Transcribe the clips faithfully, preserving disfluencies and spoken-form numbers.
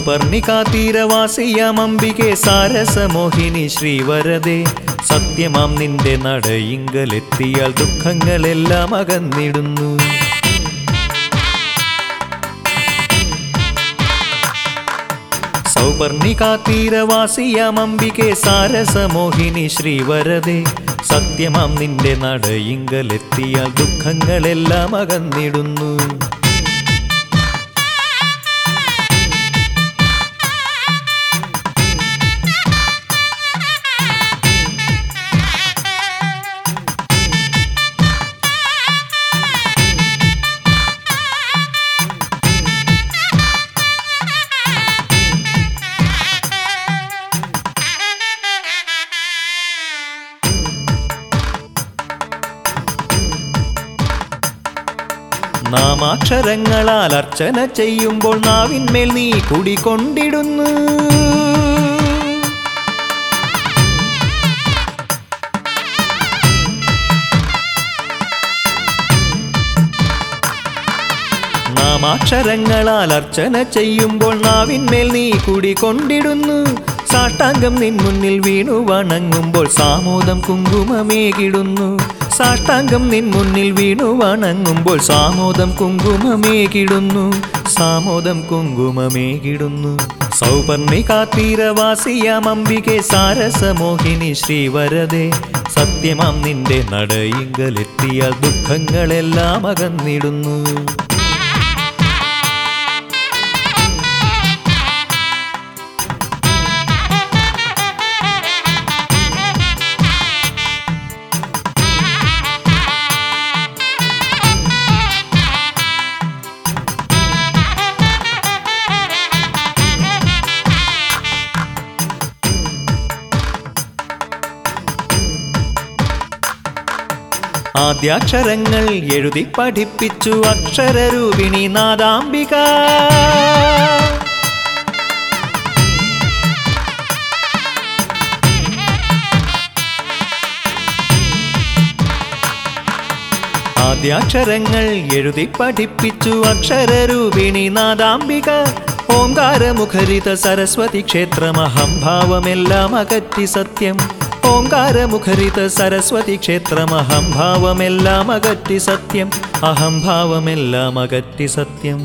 സൗപർണികാതീരവാസിയാമംബികെ സാരസമോഹിനി ശ്രീവരദേ സത്യമാം നിന്റെ നടയിങ്കലെത്തിയാൽ ദുഃഖങ്ങളെല്ലാം അകന്നിടുന്നു. സൗപർണികാതീരവാസിയാമംബികെ സാരസമോഹിനി ശ്രീവരദേ സത്യമാം നിന്റെ നടയിങ്കലെത്തിയാൽ ദുഃഖങ്ങളെല്ലാം അകന്നിടുന്നു. നാമാക്ഷരങ്ങളാൽ അർച്ചന ചെയ്യുമ്പോൾ നാവിന്മേൽ നീ കുടികൊണ്ടിടുന്നു. നാമാക്ഷരങ്ങളാൽ അർച്ചന ചെയ്യുമ്പോൾ നാവിന്മേൽ നീ കുടികൊണ്ടിടുന്നു. സാഷ്ടാംഗം നിൻ മുന്നിൽ വീണു വണങ്ങുമ്പോൾ സാമോദം കുങ്കുമമേകിടുന്നു. സാഷ്ടാംഗം നിൻ മുന്നിൽ വീണു വണങ്ങുമ്പോൾ സാമോദം കുങ്കുമമേകിടുന്നു. സാമോദം കുങ്കുമമേകിടുന്നു. സൗപർണികാതീരവാസിയാമംബികെ സാരസമോഹിനി ശ്രീവരദേ സത്യമാം നിന്റെ നടയിങ്കലെത്തിയാൽ ദുഃഖങ്ങളെല്ലാം അകന്നിടുന്നു. ആദ്യാക്ഷരങ്ങൾ എഴുതി പഠിപ്പിച്ചു അക്ഷരരൂപിണി നാദാംബിക. ആദ്യാക്ഷരങ്ങൾ എഴുതി പഠിപ്പിച്ചു അക്ഷരരൂപിണി നാദാംബിക. ഓംകാരമുഖരിത സരസ്വതി ക്ഷേത്രമഹംഭാവമെല്ലാം അകറ്റി സത്യം. ഓംകാരമുഖരിത സരസ്വതി ക്ഷേത്രമഹംഭാവമെല്ലാം അകറ്റി സത്യം. അഹംഭാവമെല്ലാം അകറ്റി സത്യം.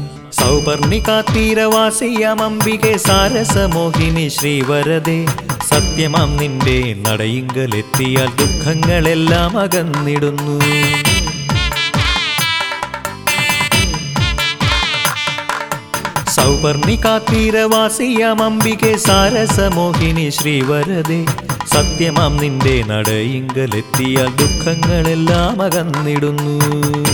സൗപർണികാതീരവാസിയാമംബികെ സാരസമോഹിനി ശ്രീവരദേ സത്യമാം നിന്റെ നടയിങ്കലെത്തിയാൽ ദുഃഖങ്ങളെല്ലാം അകന്നിടുന്നു. സൗപർണികാതീരവാസിയാമംബികെ സാരസമോഹിനി ശ്രീവരദേ സത്യമാം നിന്റെ നടയിങ്കലെത്തിയാൽ ദുഃഖങ്ങളെല്ലാം അകന്നിടുന്നു.